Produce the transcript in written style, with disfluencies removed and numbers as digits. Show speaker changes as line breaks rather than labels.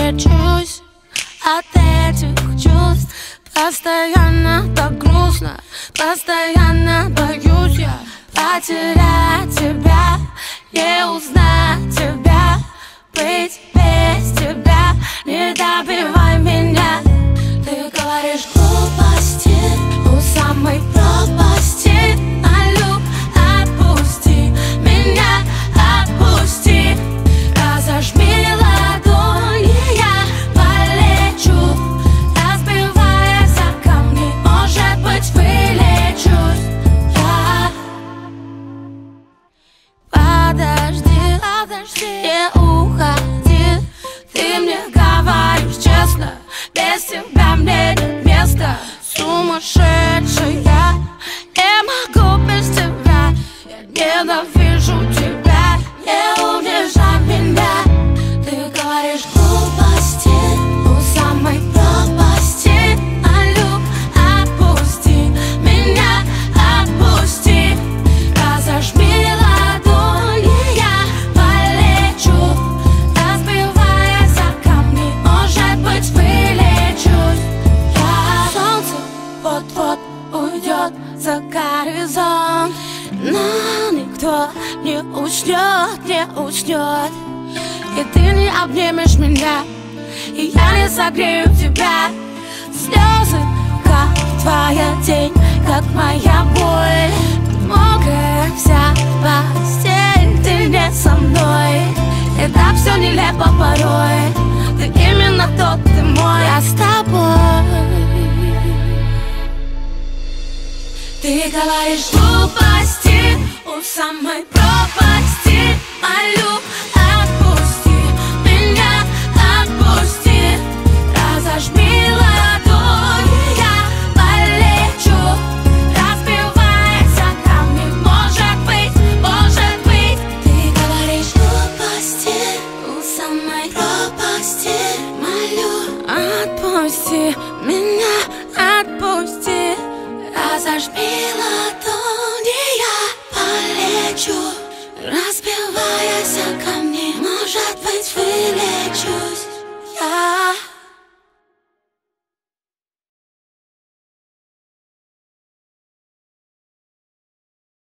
лечусь от этих чувств. Постоянно так грустно, постоянно боюсь я потерять тебя, не узнать тебя, быть без тебя. Не добивай меня, ты говоришь глупости у самой пропасти. Молю, отпусти меня, отпусти. Разожми ладони, я полечу, разбиваясь о камни. Может быть, вылечусь я. Подожди, подожди, не уходи. Ты мне говоришь честно, без тебя мне нет места. Сумасшедшая, не могу без тебя. Я ненавижу тебя, не унижай меня. Ты говоришь глупости у самой пропасти. Молю, отпусти меня, отпусти. Разожми ладони, я полечу, разбиваясь о камни. Может быть, вылечусь я. Солнце вот-вот уйдет за горизонт, но никто не уснет, не уснет. И ты не обнимешь меня, и я не согрею тебя. Слезы, как твоя тень, как моя боль. Мокрая вся постель, ты не со мной. И так все нелепо порой. Ты именно тот, ты мой, я с тобой. Ты говоришь глупости у самой пропасти. Молю, отпусти меня, отпусти. Разожми ладони, я полечу, разбиваясь о камни. Может быть, ты говоришь глупости у самой пропасти. Молю, отпусти меня, отпусти. Разожми ладони, я полечу, разбиваясь о камни. Может быть, вылечусь я.